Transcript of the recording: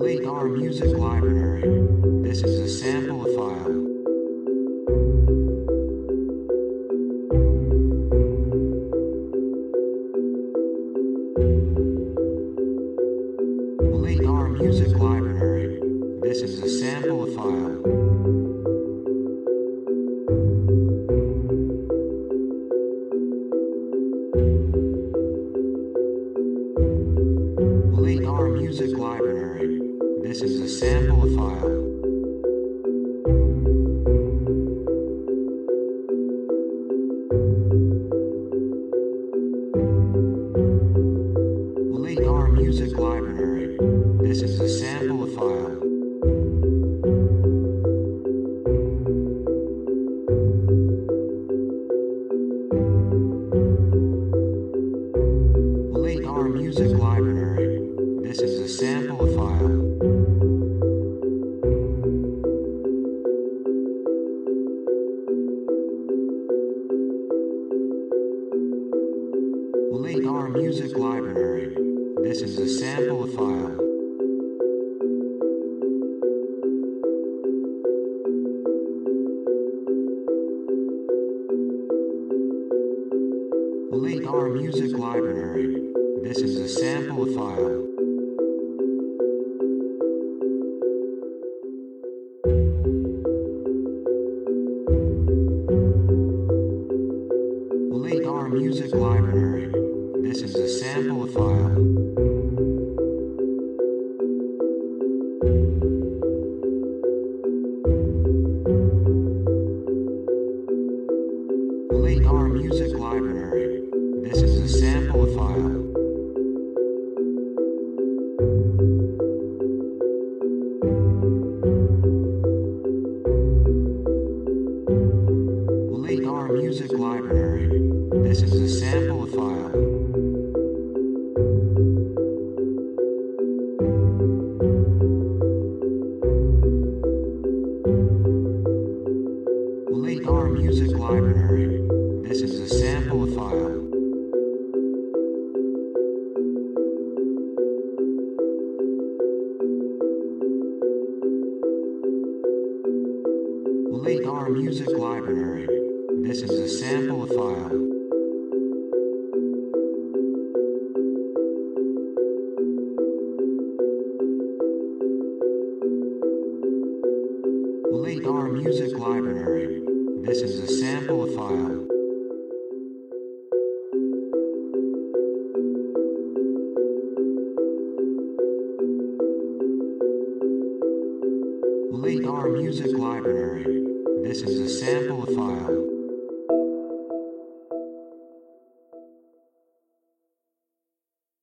Delete our music library. This is a sample file. Delete our music library. This is a sample file. Delete our music library. This is a sample file. Delete our music library. This is a sample file. Delete our music library. This is a sample file. Delete our music library. This is a sample file. Delete our music library. This is a sample file. Delete our music library. This is a sample file. Delete our music library. This is a sample file. Delete our music library. This is a sample file. Delete our music library. This is a sample file. Delete our music library. This is a sample file. Delete our music library. This is a sample file. Delete our music library. This is a sample file.